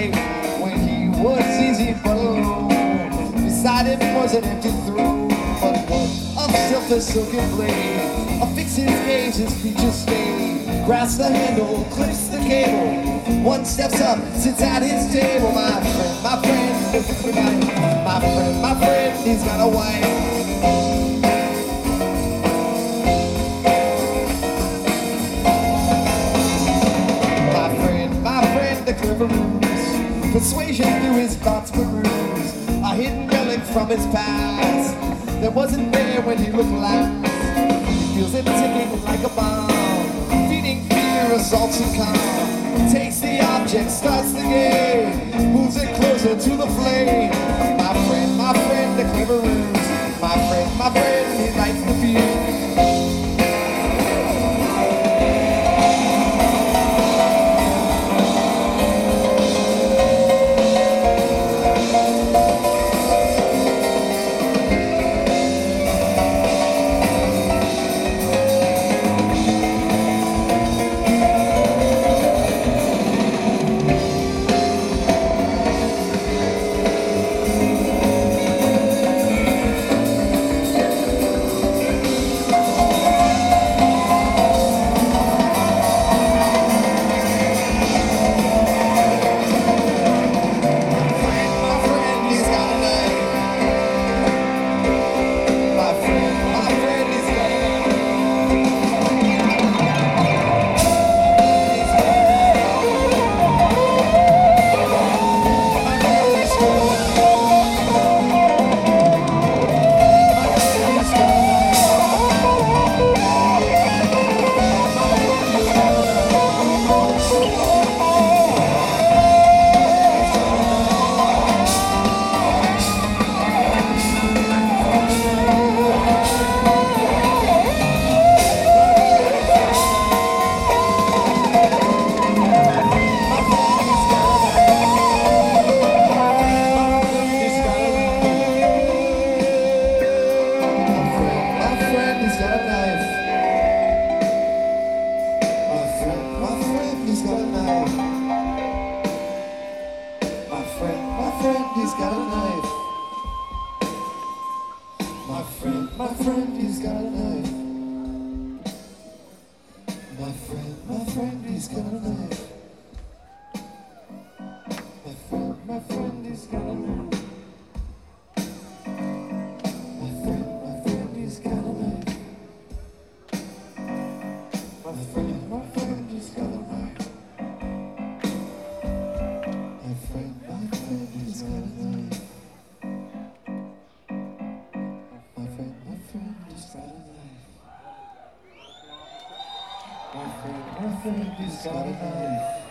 play when he was easy below. Beside him was an empty throne, but one of silver silken blade. Affix his gaze, his features stay. Grasps the handle, clips the cable. One steps up, sits at his table. My friend, everybody. My friend, he's got a wife. The clever ruse, persuasion through his thoughts peruse, a hidden relic from his past that wasn't there when he looked last. He feels it ticking like a bomb, feeding fear, assaults and calm. Takes the object, starts the game, moves it closer to the flame. My friend, the clever ruse. My friend, he lights the fuse. He's got a knife. My friend, he's got a knife. My friend, he's got a knife. My friend, he's got a knife. My friend, he's got a knife. My friend, he's got a knife. My friend, he's got a knife. My friend, he's got a knife. My friend, he's got a knife.